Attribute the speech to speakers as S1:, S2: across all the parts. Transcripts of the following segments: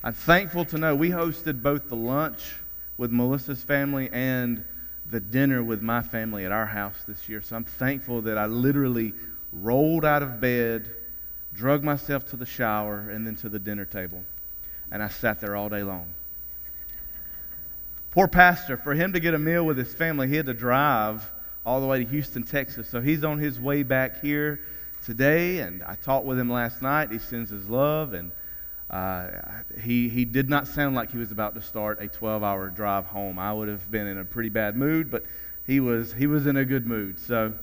S1: I'm thankful to know we hosted both the lunch with Melissa's family and the dinner with my family at our house this year. So I'm thankful that I literally rolled out of bed, drug myself to the shower, and then to the dinner table. And I sat there all day long. Poor pastor, for him to get a meal with his family, he had to drive all the way to Houston, Texas. So he's on his way back here today, and I talked with him last night. He sends his love, and he did not sound like he was about to start a 12-hour drive home. I would have been in a pretty bad mood, but he was in a good mood. So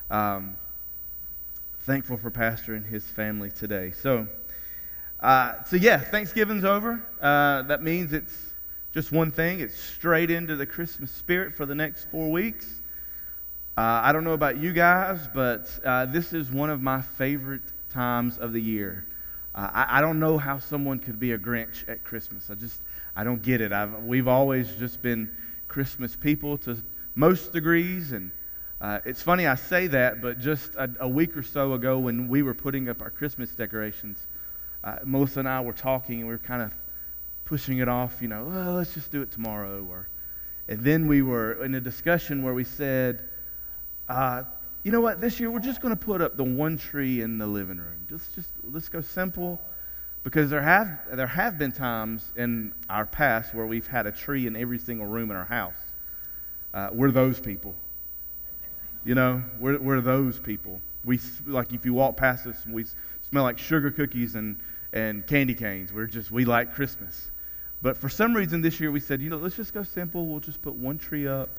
S1: thankful for Pastor and his family today. So yeah, Thanksgiving's over. That means it's just one thing. It's straight into the Christmas spirit for the next 4 weeks. I don't know about you guys, but this is one of my favorite times of the year. I don't know how someone could be a Grinch at Christmas. I don't get it. We've always just been Christmas people to most degrees, and it's funny I say that, but just a week or so ago when we were putting up our Christmas decorations, Melissa and I were talking, and we were kind of pushing it off, well, let's just do it tomorrow. And then we were in a discussion where we said, you know what, this year we're just going to put up the one tree in the living room. Let's go simple, because there have been times in our past where we've had a tree in every single room in our house. We're those people. We're those people. We, like, if you walk past us, we smell like sugar cookies and candy canes. We like Christmas. But for some reason this year we said, let's just go simple. We'll just put one tree up.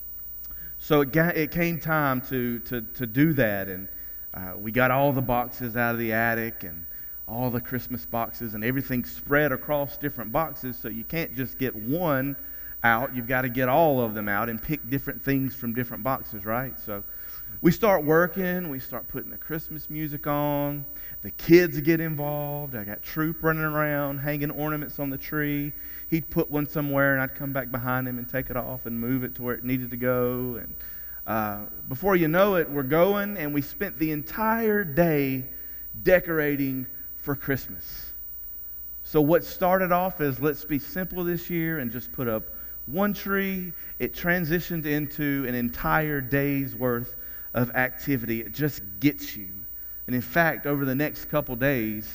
S1: So it came time to do that, and we got all the boxes out of the attic and all the Christmas boxes, and everything spread across different boxes, so you can't just get one out. You've got to get all of them out and pick different things from different boxes, right? So we start working. We start putting the Christmas music on. The kids get involved. I got Troop running around, hanging ornaments on the tree. He'd put one somewhere, and I'd come back behind him and take it off and move it to where it needed to go. And before you know it, we're going, and we spent the entire day decorating for Christmas. So what started off as let's be simple this year and just put up one tree, it transitioned into an entire day's worth of activity. It just gets you. And in fact, over the next couple days,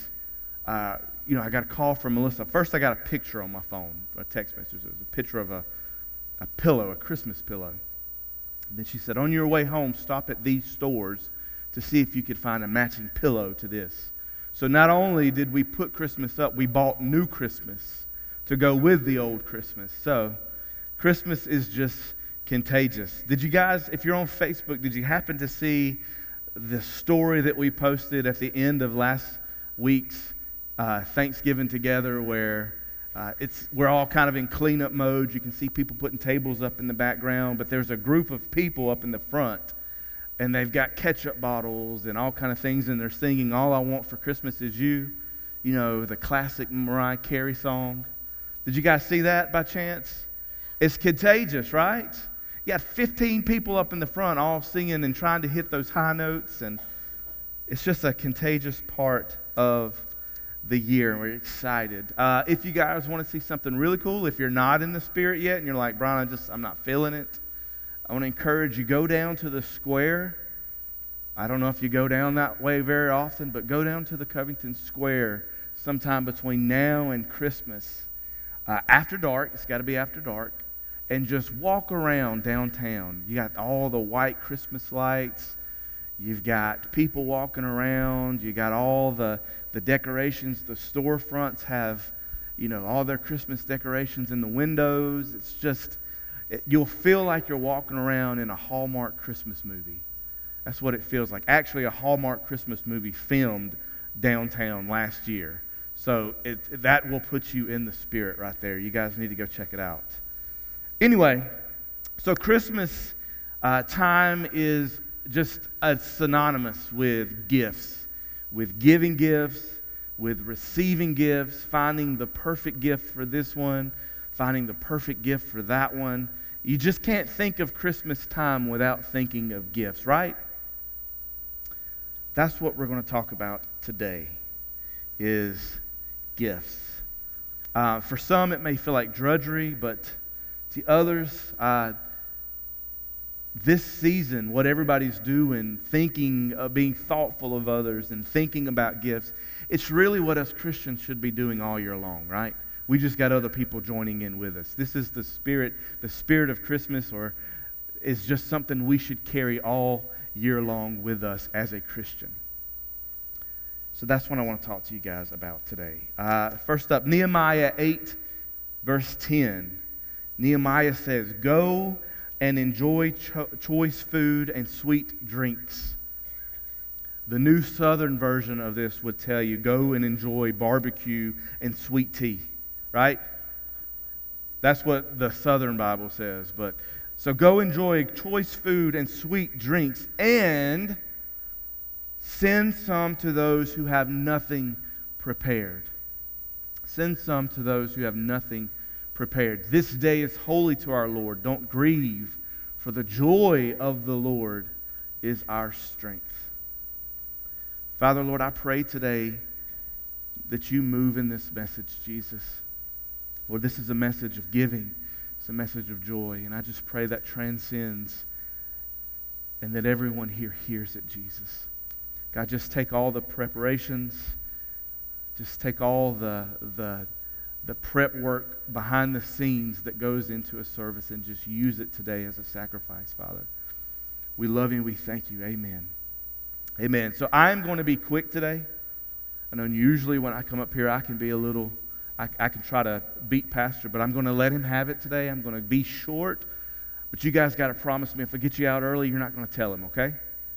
S1: I got a call from Melissa. First, I got a picture on my phone, a text message. It was a picture of a pillow, a Christmas pillow. And then she said, on your way home, stop at these stores to see if you could find a matching pillow to this. So not only did we put Christmas up, we bought new Christmas to go with the old Christmas. So Christmas is just contagious. Did you guys, if you're on Facebook, did you happen to see the story that we posted at the end of last week's Thanksgiving together, where we're all kind of in cleanup mode? You can see people putting tables up in the background, but there's a group of people up in the front, and they've got ketchup bottles and all kind of things, and they're singing "All I Want for Christmas Is You," the classic Mariah Carey song. Did you guys see that by chance? It's contagious, right? You got 15 people up in the front all singing and trying to hit those high notes, and it's just a contagious part of the year, and we're excited. If you guys want to see something really cool, if you're not in the spirit yet and you're like, Brian, I'm not feeling it, I want to encourage you, go down to the square. I don't know if you go down that way very often, but go down to the Covington Square sometime between now and Christmas. After dark, it's got to be after dark, and just walk around downtown. You got all the white Christmas lights. You've got people walking around. You got all the decorations. The storefronts have, all their Christmas decorations in the windows. It's just, you'll feel like you're walking around in a Hallmark Christmas movie. That's what it feels like. Actually, a Hallmark Christmas movie filmed downtown last year. So that will put you in the spirit right there. You guys need to go check it out. Anyway, so Christmas time is just synonymous with gifts, with giving gifts, with receiving gifts, finding the perfect gift for this one, finding the perfect gift for that one. You just can't think of Christmas time without thinking of gifts, right? That's what we're going to talk about today, is gifts. For some, it may feel like drudgery, but to others, this season, what everybody's doing, thinking, being thoughtful of others and thinking about gifts, it's really what us Christians should be doing all year long, right? We just got other people joining in with us. This is the spirit of Christmas, or is just something we should carry all year long with us as a Christian. So that's what I want to talk to you guys about today. First up, Nehemiah 8, verse 10. Nehemiah says, "Go and enjoy choice food and sweet drinks." The New Southern version of this would tell you, go and enjoy barbecue and sweet tea, right? That's what the Southern Bible says. So go enjoy choice food and sweet drinks, and send some to those who have nothing prepared. Send some to those who have nothing prepared. This day is holy to our Lord. Don't grieve, for the joy of the Lord is our strength. Father, Lord, I pray today that you move in this message, Jesus. Lord, this is a message of giving. It's a message of joy. And I just pray that transcends and that everyone here hears it, Jesus. God, just take all the preparations. Just take all the prep work behind the scenes that goes into a service and just use it today as a sacrifice, Father. We love you and we thank you. Amen. Amen. So I'm going to be quick today. I know usually when I come up here I can be a little, I can try to beat Pastor, but I'm going to let him have it today. I'm going to be short. But you guys got to promise me if I get you out early, you're not going to tell him, okay?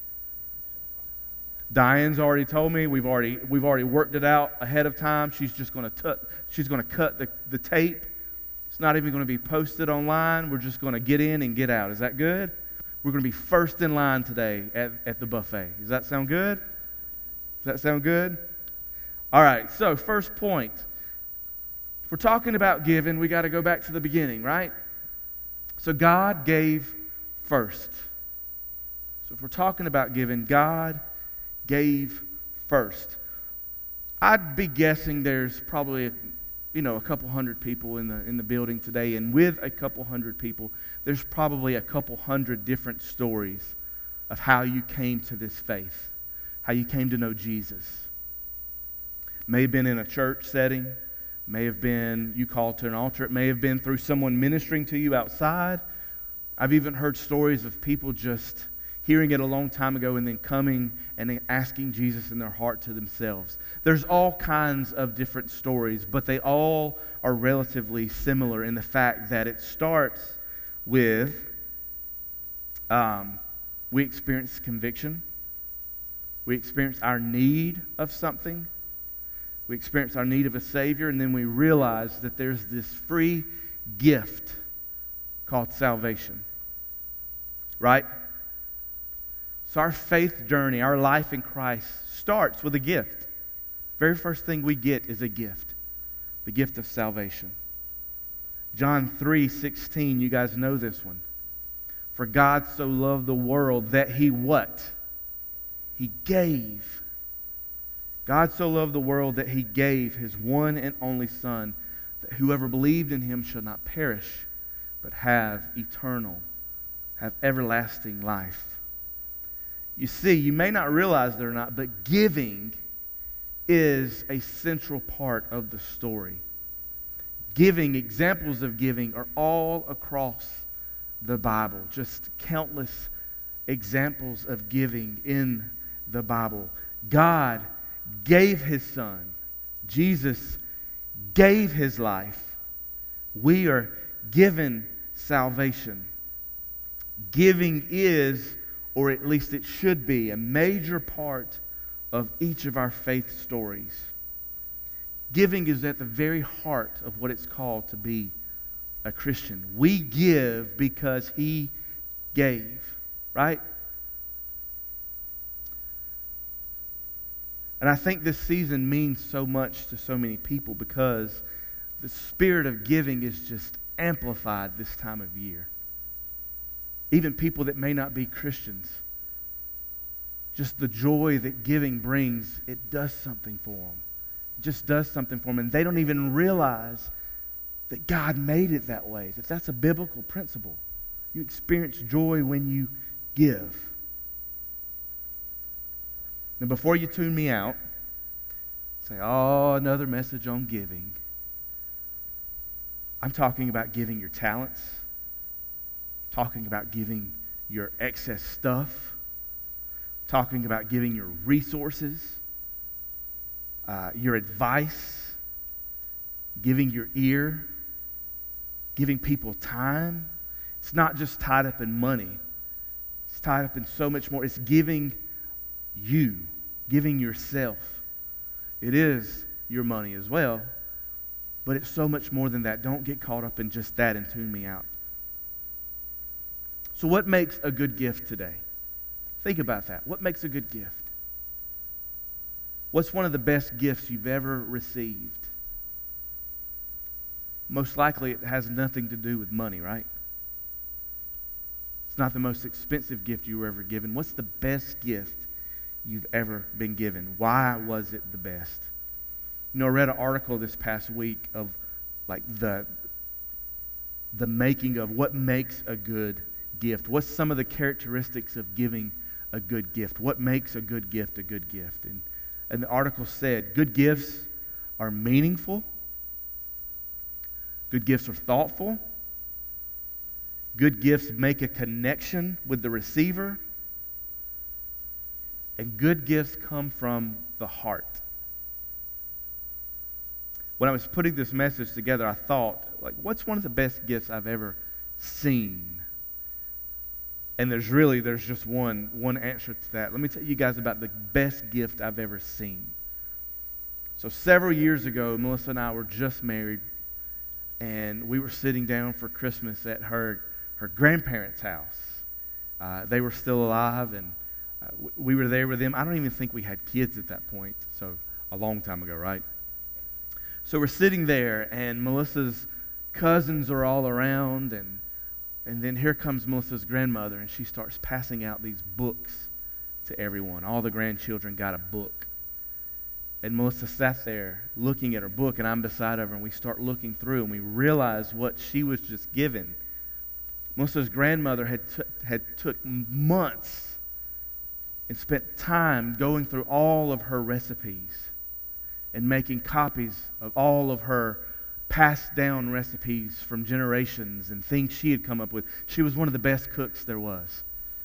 S1: Diane's already told me we've already worked it out ahead of time. She's just going to cut the tape. It's not even going to be posted online. We're just going to get in and get out. Is that good? We're going to be first in line today at the buffet. Does that sound good? Does that sound good? All right. So first point. If we're talking about giving, we got to go back to the beginning, right? So God gave first. So if we're talking about giving, God gave first. I'd be guessing there's probably a couple hundred people in the building today, and with a couple hundred people, there's probably a couple hundred different stories of how you came to this faith, how you came to know Jesus. May have been in a church setting, may have been you called to an altar, it may have been through someone ministering to you outside. I've even heard stories of people just hearing it a long time ago and then coming and then asking Jesus in their heart to themselves. There's all kinds of different stories, but they all are relatively similar in the fact that it starts with we experience conviction. We experience our need of something. We experience our need of a Savior, and then we realize that there's this free gift called salvation. Right? So our faith journey, our life in Christ starts with a gift. Very first thing we get is a gift. The gift of salvation. John 3:16, you guys know this one. For God so loved the world that He what? He gave. God so loved the world that He gave His one and only Son, that whoever believed in Him shall not perish, but have everlasting life. You see, you may not realize it or not, but giving is a central part of the story. Giving, examples of giving are all across the Bible. Just countless examples of giving in the Bible. God gave His Son. Jesus gave His life. We are given salvation. Giving is, or at least it should be, a major part of each of our faith stories. Giving is at the very heart of what it's called to be a Christian. We give because He gave, right? And I think this season means so much to so many people because the spirit of giving is just amplified this time of year. Even people that may not be Christians, just the joy that giving brings, it does something for them. just does something for them, and they don't even realize that God made it that way, that that's a biblical principle. You experience joy when you give. Now, before you tune me out, say, oh, another message on giving. I'm talking about giving your talents, talking about giving your excess stuff, talking about giving your resources, your advice, giving your ear, giving people time. It's not just tied up in money. It's tied up in so much more. It's giving you, giving yourself. It is your money as well, but it's so much more than that. Don't get caught up in just that and tune me out. So what makes a good gift today? Think about that. What makes a good gift? What's one of the best gifts you've ever received? Most likely it has nothing to do with money, right? It's not the most expensive gift you were ever given. What's the best gift you've ever been given? Why was it the best? You know, I read an article this past week of like the making of what makes a good gift. What's some of the characteristics of giving a good gift? What makes a good gift a good gift? And the article said, good gifts are meaningful. Good gifts are thoughtful. Good gifts make a connection with the receiver. And good gifts come from the heart. When I was putting this message together, I thought, like, what's one of the best gifts I've ever seen? And there's just one answer to that. Let me tell you guys about the best gift I've ever seen. So several years ago, Melissa and I were just married, and we were sitting down for Christmas at her grandparents' house. They were still alive, and we were there with them. I don't even think we had kids at that point, so a long time ago, right? So we're sitting there, and Melissa's cousins are all around, and then here comes Melissa's grandmother, and she starts passing out these books to everyone. All the grandchildren got a book. And Melissa sat there looking at her book, and I'm beside of her, and we start looking through, and we realize what she was just given. Melissa's grandmother had took months and spent time going through all of her recipes and making copies of all of her passed down recipes from generations and things she had come up with. She was one of the best cooks there was.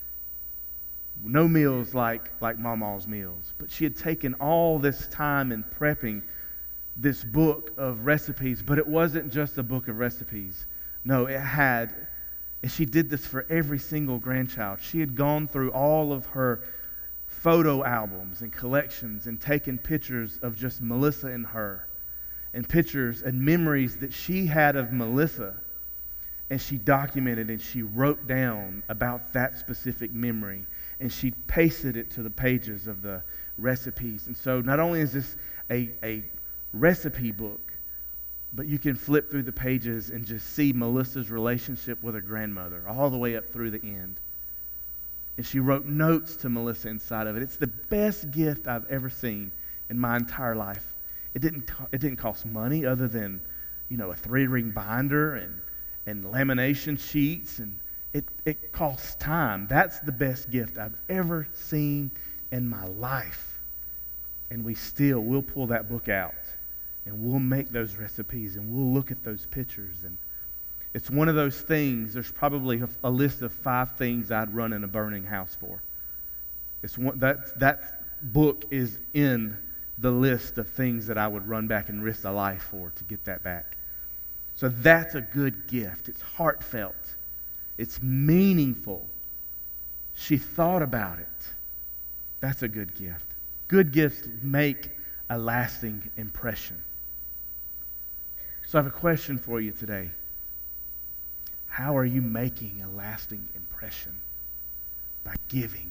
S1: No meals like Mama's meals. But she had taken all this time in prepping this book of recipes. But it wasn't just a book of recipes. No, and she did this for every single grandchild. She had gone through all of her photo albums and collections and taken pictures of just Melissa and her, and pictures and memories that she had of Melissa, and she documented and she wrote down about that specific memory, and she pasted it to the pages of the recipes. And so not only is this a recipe book, but you can flip through the pages and just see Melissa's relationship with her grandmother all the way up through the end. And she wrote notes to Melissa inside of it. It's the best gift I've ever seen in my entire life. It didn't cost money other than, a 3-ring binder and lamination sheets, and it costs time. That's the best gift I've ever seen in my life. And we'll pull that book out, and we'll make those recipes, and we'll look at those pictures. And it's one of those things. There's probably a list of 5 things I'd run in a burning house for. That book is in the list of things that I would run back and risk a life for to get that back. So that's a good gift. It's heartfelt. It's meaningful. She thought about it. That's a good gift. Good gifts make a lasting impression. So I have a question for you today. How are you making a lasting impression? By giving.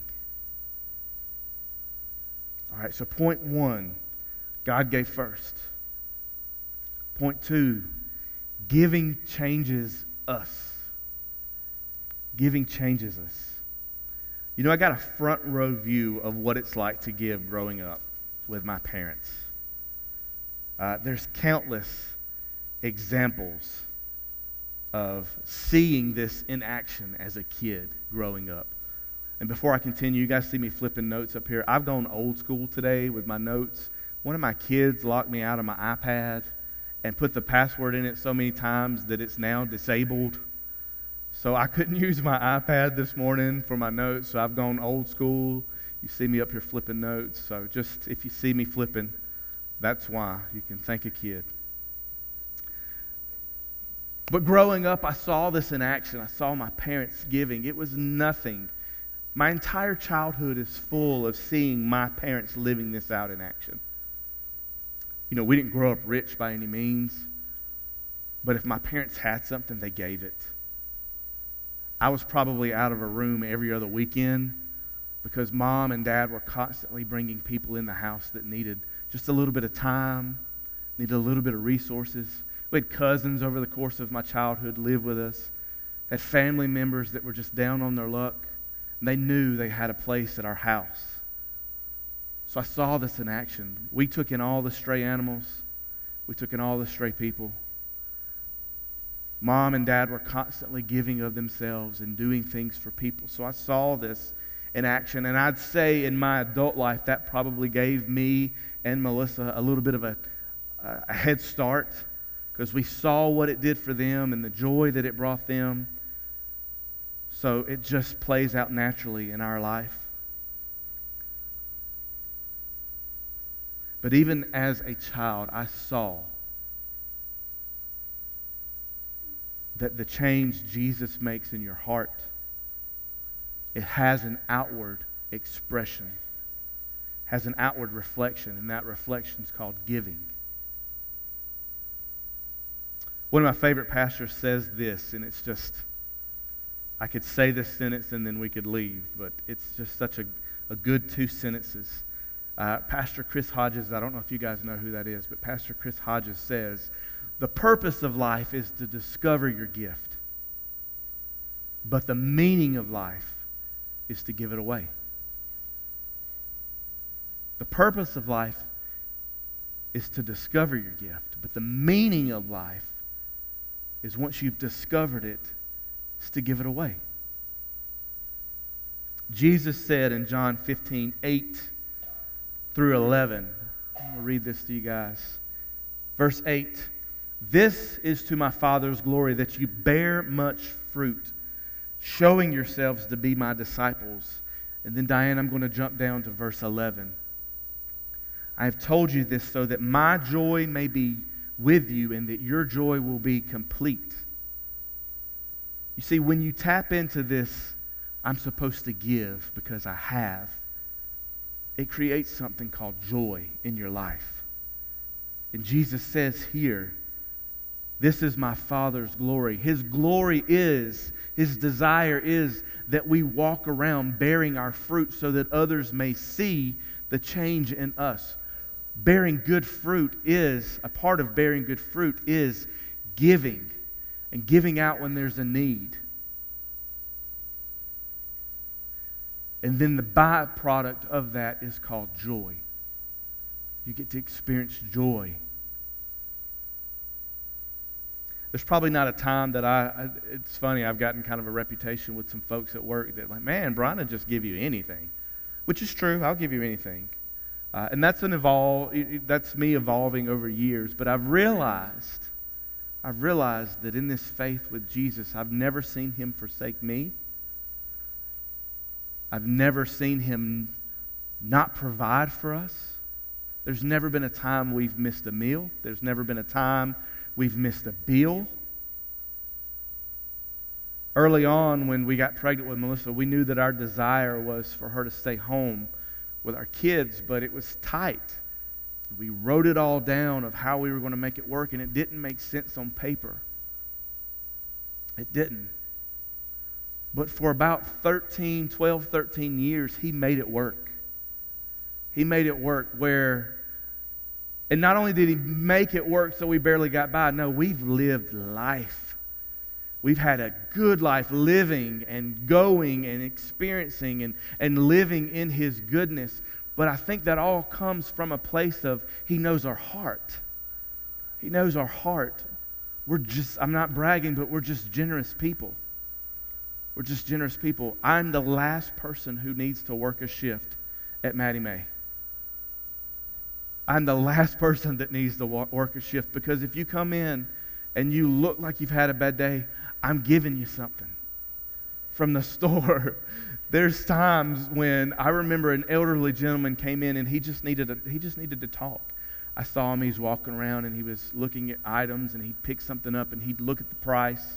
S1: All right, so point 1, God gave first. Point 2, giving changes us. Giving changes us. I got a front row view of what it's like to give growing up with my parents. There's countless examples of seeing this in action as a kid growing up. And before I continue, you guys see me flipping notes up here. I've gone old school today with my notes. One of my kids locked me out of my iPad and put the password in it so many times that it's now disabled. So I couldn't use my iPad this morning for my notes, so I've gone old school. You see me up here flipping notes. So just if you see me flipping, that's why. You can thank a kid. But growing up, I saw this in action. I saw my parents giving. It was nothing. My entire childhood is full of seeing my parents living this out in action. You know, we didn't grow up rich by any means, but if my parents had something, they gave it. I was probably out of a room every other weekend because Mom and Dad were constantly bringing people in the house that needed just a little bit of time, needed a little bit of resources. We had cousins over the course of my childhood live with us, had family members that were just down on their luck, and they knew they had a place at our house. So I saw this in action. We took in all the stray animals. We took in all the stray people. Mom and Dad were constantly giving of themselves and doing things for people. So I saw this in action. And I'd say in my adult life, that probably gave me and Melissa a little bit of a head start because we saw what it did for them and the joy that it brought them. So it just plays out naturally in our life. But even as a child, I saw that the change Jesus makes in your heart, it has an outward expression, has an outward reflection, and that reflection is called giving. One of my favorite pastors says this, and it's just, I could say this sentence and then we could leave, but it's just such a good 2 sentences. Pastor Chris Hodges, I don't know if you guys know who that is, but Pastor Chris Hodges says, the purpose of life is to discover your gift, but the meaning of life is to give it away. The purpose of life is to discover your gift, but the meaning of life is once you've discovered it, is to give it away. Jesus said in John 15:8 through 11, I'm going to read this to you guys. Verse 8, this is to my Father's glory that you bear much fruit, showing yourselves to be my disciples. And then, Diane, I'm going to jump down to verse 11. I have told you this so that my joy may be with you and that your joy will be complete. You see, when you tap into this, I'm supposed to give because I have, it creates something called joy in your life. And Jesus says here, this is my Father's glory. His glory is, His desire is that we walk around bearing our fruit so that others may see the change in us. Bearing good fruit is, a part of bearing good fruit is giving and giving out when there's a need. And then the byproduct of that is called joy. You get to experience joy. There's probably not a time that it's funny, I've gotten kind of a reputation with some folks at work that like, man, Brian will just give you anything. Which is true, I'll give you anything. And that's me evolving over years. But I've realized that in this faith with Jesus, I've never seen Him forsake me. I've never seen Him not provide for us. There's never been a time we've missed a meal. There's never been a time we've missed a bill. Early on when we got pregnant with Melissa, we knew that our desire was for her to stay home with our kids, but it was tight. We wrote it all down of how we were going to make it work, and it didn't make sense on paper. It didn't. But for about 12, 13 years, He made it work. He made it work where, and not only did He make it work so we barely got by, no, we've lived life. We've had a good life living and going and experiencing and living in His goodness. But I think that all comes from a place of He knows our heart. He knows our heart. I'm not bragging, but we're just generous people. We're just generous people. I'm the last person who needs to work a shift at Maddie May. I'm the last person that needs to work a shift, because if you come in and you look like you've had a bad day, I'm giving you something from the store. There's times when I remember an elderly gentleman came in and he just needed to talk. I saw him, he's walking around and he was looking at items, and he'd pick something up and he'd look at the price,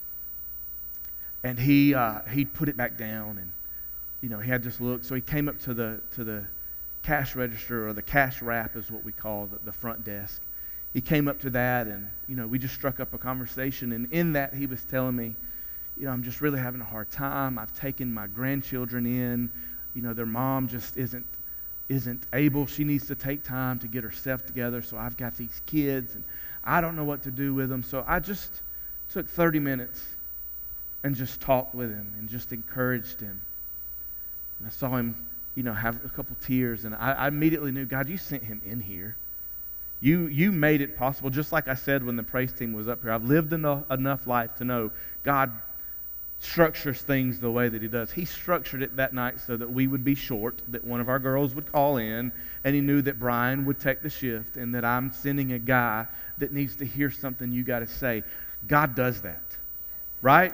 S1: and he'd put it back down, and he had this look. So he came up to the cash register, or the cash wrap is what we call the front desk. He came up to that, and we just struck up a conversation, and in that he was telling me, I'm just really having a hard time. I've taken my grandchildren in. Their mom just isn't able. She needs to take time to get herself together. So I've got these kids, and I don't know what to do with them. So I just took 30 minutes and just talked with him and just encouraged him. And I saw him, have a couple tears, and I immediately knew, God, you sent him in here. You made it possible. Just like I said when the praise team was up here, I've lived enough life to know God structures things the way that he does. He structured it that night so that we would be short, that one of our girls would call in, and he knew that Brian would take the shift, and that I'm sending a guy that needs to hear something you got to say. God does that, right?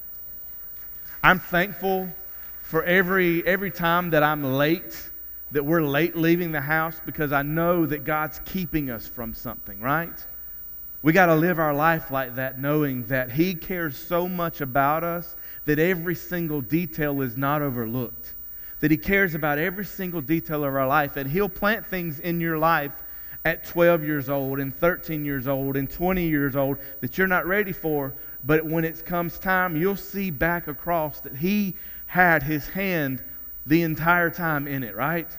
S1: I'm thankful for every time that I'm late, that we're late leaving the house, because I know that God's keeping us from something, right? We got to live our life like that, knowing that He cares so much about us that every single detail is not overlooked. That He cares about every single detail of our life, and He'll plant things in your life at 12 years old and 13 years old and 20 years old that you're not ready for, but when it comes time, you'll see back across that He had His hand the entire time in it, right?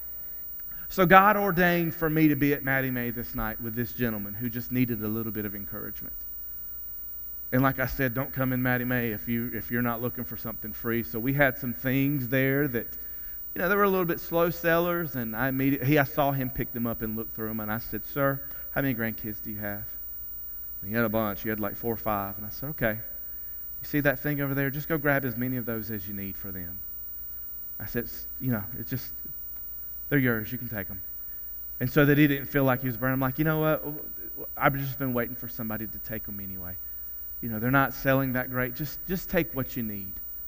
S1: So God ordained for me to be at Maddie May this night with this gentleman who just needed a little bit of encouragement. And like I said, don't come in Maddie May if you're not looking for something free. So we had some things there that, they were a little bit slow sellers, and I saw him pick them up and look through them, and I said, "Sir, how many grandkids do you have?" And he had a bunch. He had like 4 or 5. And I said, "Okay, you see that thing over there? Just go grab as many of those as you need for them." I said, it's just, they're yours. You can take them. And so that he didn't feel like he was burning. I'm like, you know what? I've just been waiting for somebody to take them anyway. They're not selling that great. Just take what you need.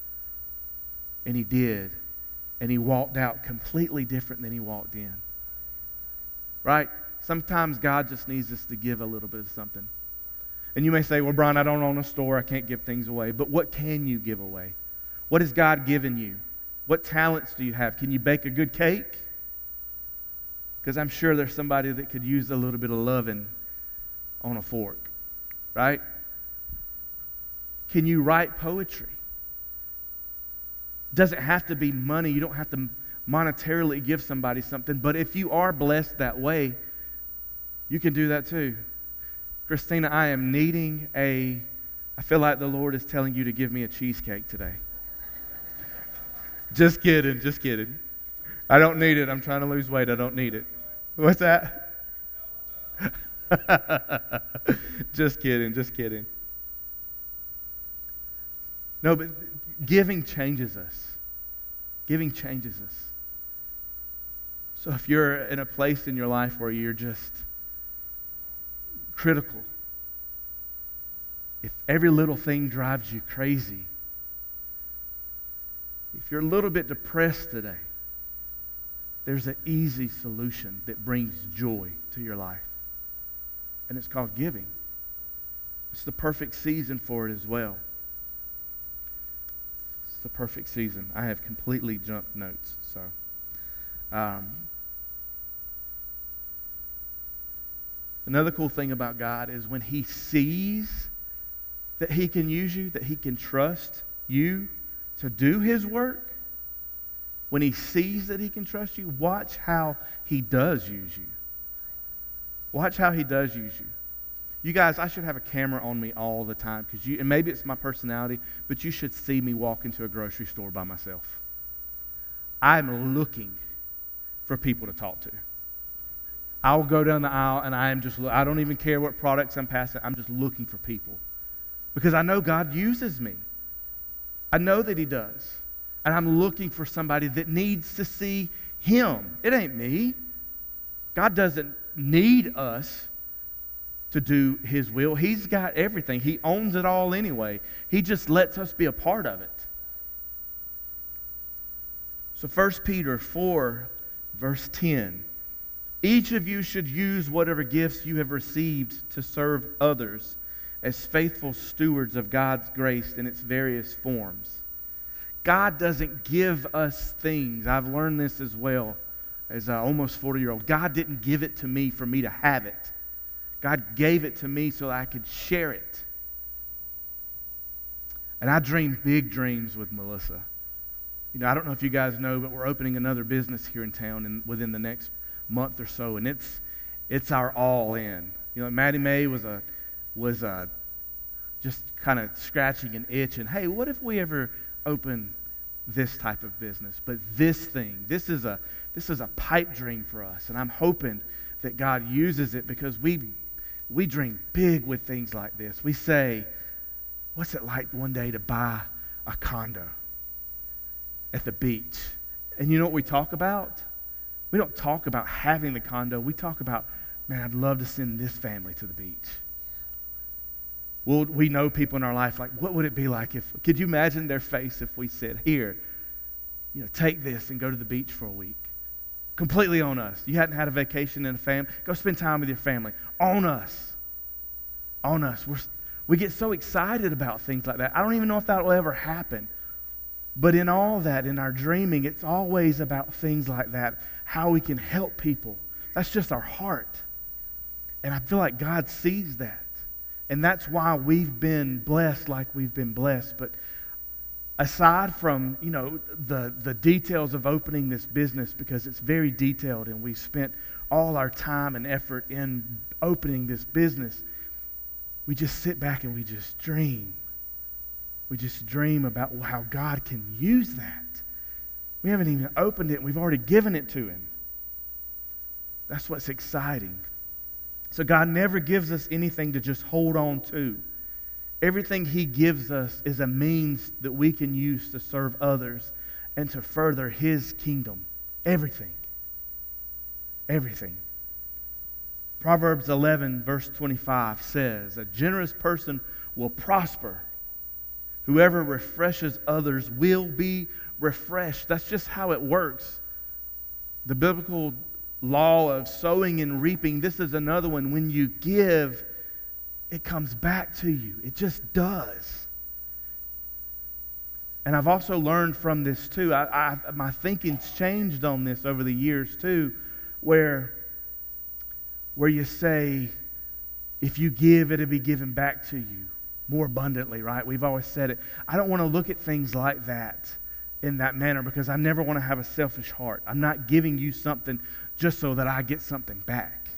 S1: And he did. And he walked out completely different than he walked in. Right? Sometimes God just needs us to give a little bit of something. And you may say, well, Brian, I don't own a store. I can't give things away. But what can you give away? What has God given you? What talents do you have? Can you bake a good cake? Because I'm sure there's somebody that could use a little bit of loving on a fork, right? Can you write poetry? Doesn't have to be money. You don't have to monetarily give somebody something. But if you are blessed that way, you can do that too. Christina, I am needing I feel like the Lord is telling you to give me a cheesecake today. Just kidding. I don't need it. I'm trying to lose weight. I don't need it. What's that? Just kidding. No, but giving changes us. Giving changes us. So if you're in a place in your life where you're just critical, if every little thing drives you crazy, if you're a little bit depressed today, there's an easy solution that brings joy to your life. And it's called giving. It's the perfect season for it as well. It's the perfect season. I have completely jumped notes. So, another cool thing about God is when He sees that He can use you, that He can trust you to do His work, when He sees that He can trust you, watch how He does use you. Watch how He does use you. You guys, I should have a camera on me all the time, and maybe it's my personality, but you should see me walk into a grocery store by myself. I'm looking for people to talk to. I'll go down the aisle and I don't even care what products I'm passing. I'm just looking for people. Because I know God uses me. I know that He does. And I'm looking for somebody that needs to see Him. It ain't me. God doesn't need us to do His will. He's got everything. He owns it all anyway. He just lets us be a part of it. So 1 Peter 4, verse 10. Each of you should use whatever gifts you have received to serve others as faithful stewards of God's grace in its various forms. God doesn't give us things. I've learned this as well as an almost 40-year-old. God didn't give it to me for me to have it. God gave it to me so that I could share it. And I dream big dreams with Melissa. You know, I don't know if you guys know, but we're opening another business here in town within the next month or so, and it's our all in. You know, Maddie Mae was just kind of scratching an itch, and hey, what if we ever open this type of business? But this is a pipe dream for us, and I'm hoping that God uses it because we dream big with things like this. We say, what's it like one day to buy a condo at the beach? And you know what we talk about? We don't talk about having the condo. We talk about, man, I'd love to send this family to the beach. Well, we know people in our life, like, what would it be like could you imagine their face if we said, here, you know, take this and go to the beach for a week. Completely on us. You hadn't had a vacation in a family. Go spend time with your family. On us. On us. We get so excited about things like that. I don't even know if that will ever happen. But in all that, in our dreaming, it's always about things like that, how we can help people. That's just our heart. And I feel like God sees that. And that's why we've been blessed like we've been blessed. But aside from, you know, the details of opening this business, because it's very detailed and we spent all our time and effort in opening this business, we just sit back and we just dream. We just dream about how God can use that. We haven't even opened it, and we've already given it to Him. That's what's exciting. So God never gives us anything to just hold on to. Everything He gives us is a means that we can use to serve others and to further His kingdom. Everything. Everything. Proverbs 11, verse 25 says, a generous person will prosper. Whoever refreshes others will be refreshed. That's just how it works. The biblical law of sowing and reaping, this is another one. When you give, it comes back to you. It just does. And I've also learned from this too. My thinking's changed on this over the years too, where you say, if you give, it'll be given back to you more abundantly, right? We've always said it. I don't want to look at things like that in that manner because I never want to have a selfish heart. I'm not giving you something just so that I get something back.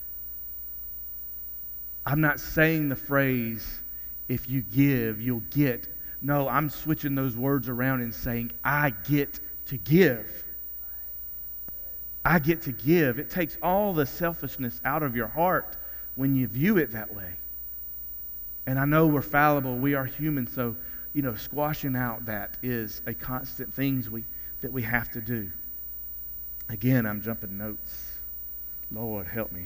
S1: I'm not saying the phrase, if you give, you'll get. No, I'm switching those words around and saying, I get to give. I get to give. It takes all the selfishness out of your heart when you view it that way. And I know we're fallible. We are human. So, you know, squashing out that is a constant thing that we have to do. Again, I'm jumping notes. Lord, help me.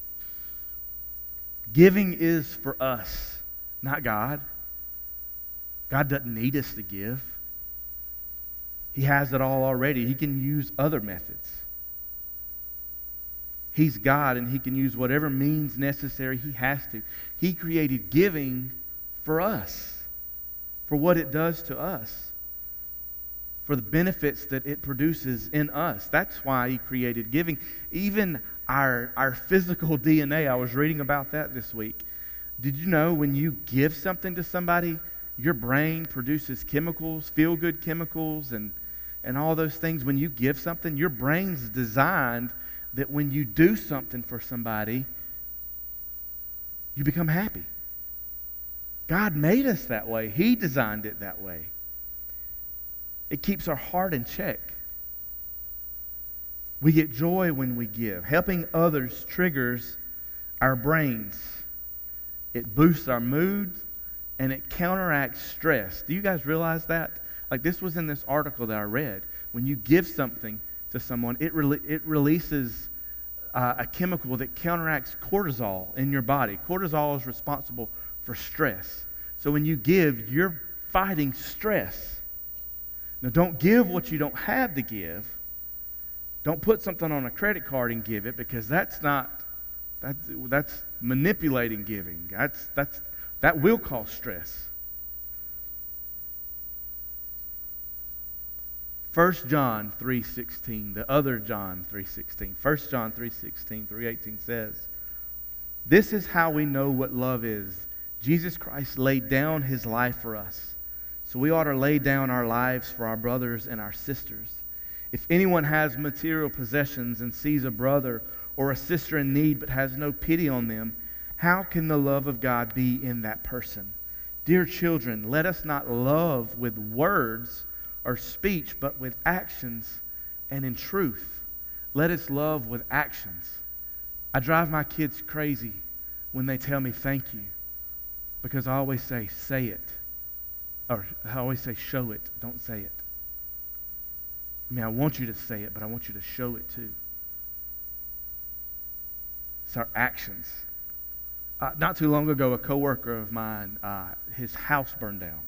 S1: Giving is for us, not God. God doesn't need us to give. He has it all already. He can use other methods. He's God, and He can use whatever means necessary He has to. He created giving for us, for what it does to us, for the benefits that it produces in us. That's why He created giving. Even our physical DNA, I was reading about that this week. Did you know when you give something to somebody, your brain produces chemicals, feel-good chemicals, and all those things? When you give something, your brain's designed that when you do something for somebody, you become happy. God made us that way. He designed it that way. It keeps our heart in check. We get joy when we give. Helping others triggers our brains. It boosts our moods, and it counteracts stress. Do you guys realize that? Like, this was in this article that I read. When you give something to someone, it releases a chemical that counteracts cortisol in your body. Cortisol is responsible for stress. So when you give, you're fighting stress. Now, don't give what you don't have to give. Don't put something on a credit card and give it, because that's manipulating giving. That will cause stress. 1 John 3:16, the other John 3:16. 1 John 3:16, 3:18 says, "This is how we know what love is. Jesus Christ laid down his life for us. So we ought to lay down our lives for our brothers and our sisters. If anyone has material possessions and sees a brother or a sister in need but has no pity on them, how can the love of God be in that person? Dear children, let us not love with words or speech, but with actions and in truth." Let us love with actions. I drive my kids crazy when they tell me thank you, because I always say it. Or I always say show it, don't say it. I mean, I want you to say it, but I want you to show it too. It's our actions. Not too long ago, a coworker of mine, his house burned down.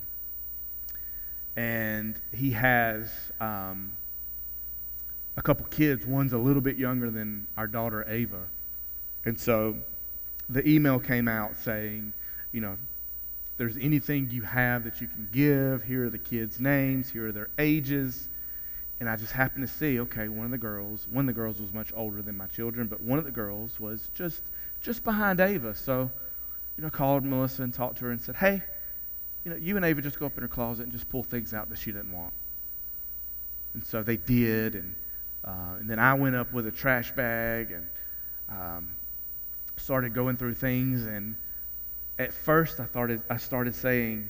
S1: And he has a couple kids. One's a little bit younger than our daughter, Ava. And so the email came out saying, if there's anything you have that you can give, here are the kids' names, here are their ages. And I just happened to see, okay, one of the girls was much older than my children, but one of the girls was just behind Ava. So, I called Melissa and talked to her and said, hey, you and Ava just go up in her closet and just pull things out that she doesn't want. And so they did, and then I went up with a trash bag and started going through things. And at first I started saying,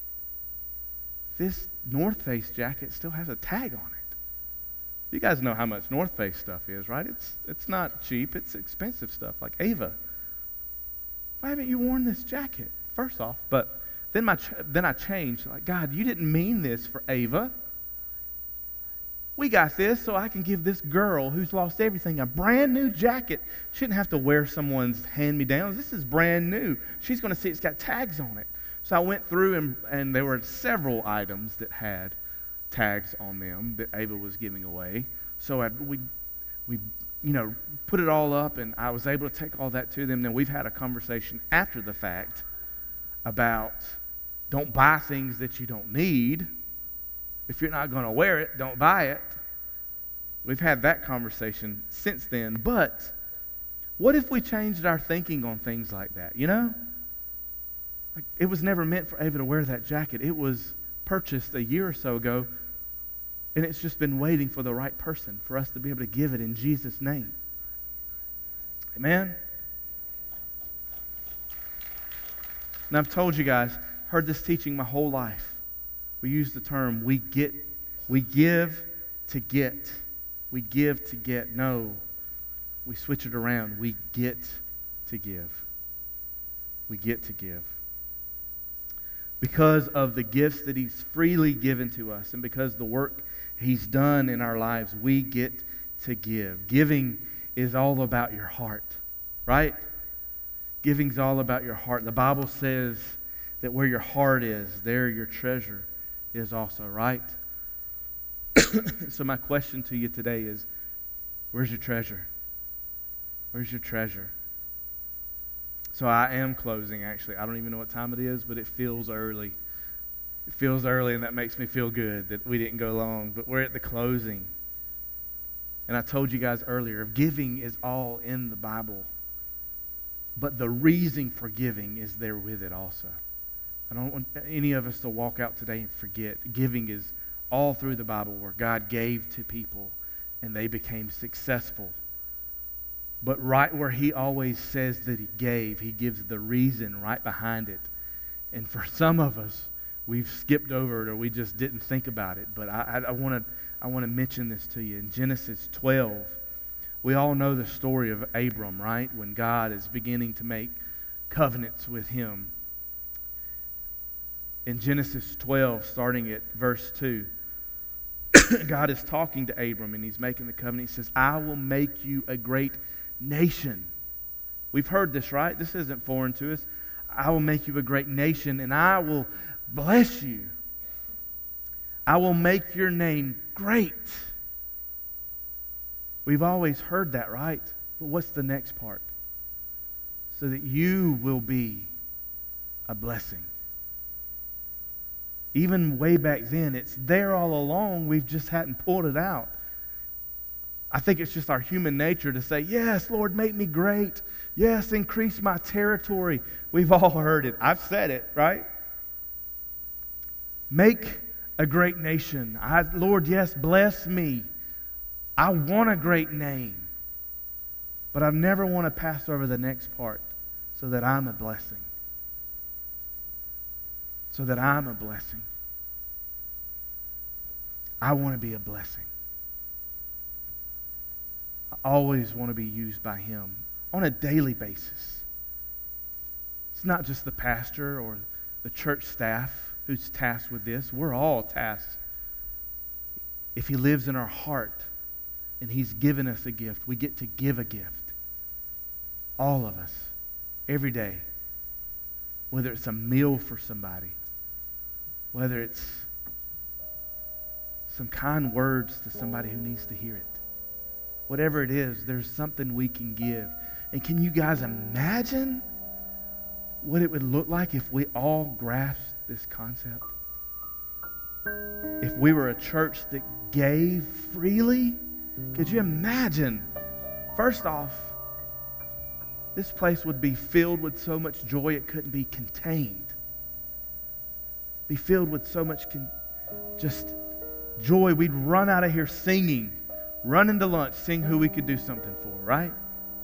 S1: this North Face jacket still has a tag on it. You guys know how much North Face stuff is, right? It's not cheap. It's expensive stuff. Like, Ava, why haven't you worn this jacket? First off, but then I changed. Like, God, you didn't mean this for Ava. We got this so I can give this girl who's lost everything a brand new jacket. She shouldn't have to wear someone's hand-me-downs. This is brand new. She's going to see it's got tags on it. So I went through and there were several items that had tags on them that Ava was giving away. So we put it all up, and I was able to take all that to them. Then we've had a conversation after the fact about don't buy things that you don't need. If you're not going to wear it, don't buy it. We've had that conversation since then. But what if we changed our thinking on things like that, Like, it was never meant for Ava to wear that jacket. It was purchased a year or so ago, and it's just been waiting for the right person for us to be able to give it in Jesus' name. Amen? And I've told you guys, heard this teaching my whole life. We use the term, we give to get. We give to get. No, we switch it around. We get to give. We get to give. Because of the gifts that He's freely given to us, and because the work He's done in our lives, we get to give. Giving is all about your heart, right? Giving's all about your heart. The Bible says that where your heart is, there your treasure is also, right? So my question to you today is, where's your treasure? Where's your treasure? So I am closing, actually. I don't even know what time it is, but it feels early. It feels early, and that makes me feel good that we didn't go long. But we're at the closing. And I told you guys earlier, giving is all in the Bible. But the reason for giving is there with it also. I don't want any of us to walk out today and forget. Giving is all through the Bible where God gave to people and they became successful. But right where He always says that He gave, He gives the reason right behind it. And for some of us, we've skipped over it or we just didn't think about it. But I want to mention this to you. In Genesis 12, We all know the story of Abram, right? When God is beginning to make covenants with him. In Genesis 12, starting at verse 2, God is talking to Abram and he's making the covenant. He says, I will make you a great nation. We've heard this, right? This isn't foreign to us. I will make you a great nation and I will bless you. I will make your name great. We've always heard that, right? But what's the next part? So that you will be a blessing. Even way back then, it's there all along. We've just hadn't pulled it out. I think it's just our human nature to say, yes, Lord, make me great. Yes, increase my territory. We've all heard it. I've said it, right? Make a great nation. Lord, yes, bless me. I want a great name. But I never want to pass over the next part so that I'm a blessing. So that I'm a blessing. I want to be a blessing. I always want to be used by Him on a daily basis. It's not just the pastor or the church staff who's tasked with this. We're all tasked. If He lives in our heart and He's given us a gift, we get to give a gift. All of us. Every day. Whether it's a meal for somebody, whether it's some kind words to somebody who needs to hear it. Whatever it is, there's something we can give. And can you guys imagine what it would look like if we all grasped this concept? If we were a church that gave freely? Could you imagine? First off, this place would be filled with so much joy it couldn't be contained. Be filled with so much just joy. We'd run out of here singing, run into lunch, sing who we could do something for, right?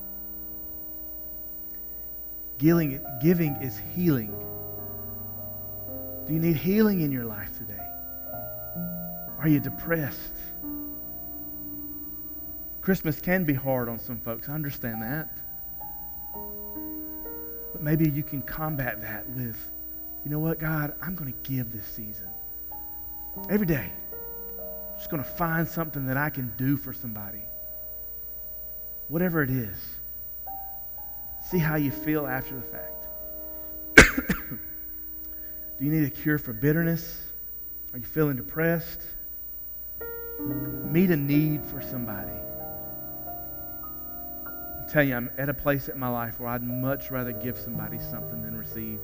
S1: Giving is healing. Do you need healing in your life today? Are you depressed? Christmas can be hard on some folks. I understand that. But maybe you can combat that with, you know what, God, I'm going to give this season. Every day. I'm just going to find something that I can do for somebody. Whatever it is. See how you feel after the fact. Do you need a cure for bitterness? Are you feeling depressed? Meet a need for somebody. I'm telling you, I'm at a place in my life where I'd much rather give somebody something than receive.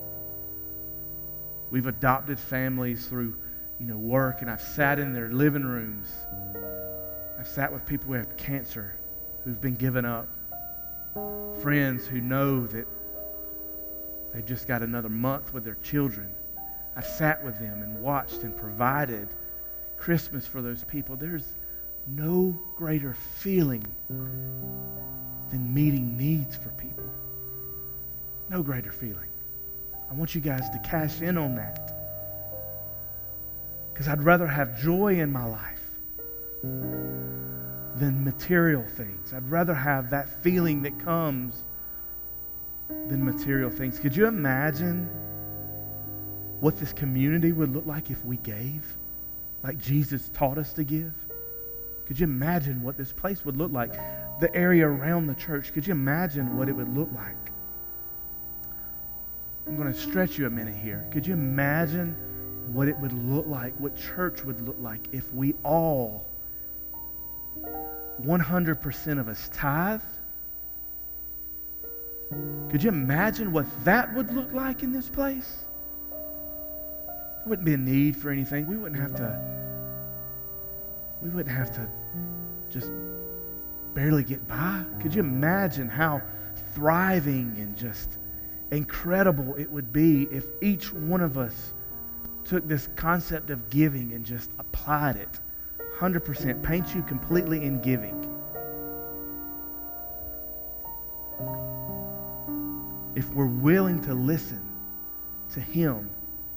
S1: We've adopted families through, work, and I've sat in their living rooms. I've sat with people who have cancer, who've been given up. Friends who know that they've just got another month with their children. I've sat with them and watched and provided Christmas for those people. There's no greater feeling than meeting needs for people. No greater feeling. I want you guys to cash in on that. Because I'd rather have joy in my life than material things. I'd rather have that feeling that comes than material things. Could you imagine what this community would look like if we gave like Jesus taught us to give? Could you imagine what this place would look like? The area around the church, could you imagine what it would look like? I'm going to stretch you a minute here. Could you imagine what it would look like, what church would look like if we all, 100% of us, tithed? Could you imagine what that would look like in this place? There wouldn't be a need for anything. We wouldn't have to just barely get by. Could you imagine how thriving and just incredible it would be if each one of us took this concept of giving and just applied it 100%, paint you completely in giving. If we're willing to listen to Him,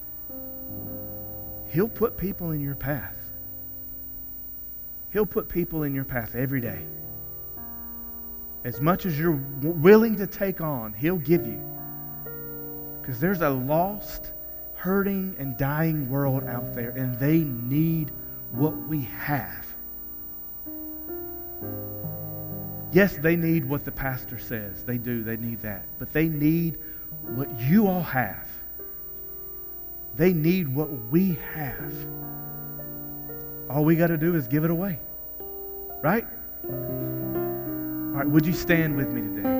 S1: He'll put people in your path. He'll put people in your path every day. As much as you're willing to take on, He'll give you. Because there's a lost, hurting, and dying world out there, and they need what we have. Yes, they need what the pastor says. They do. They need that. But they need what you all have. They need what we have. All we got to do is give it away. Right? All right, would you stand with me today?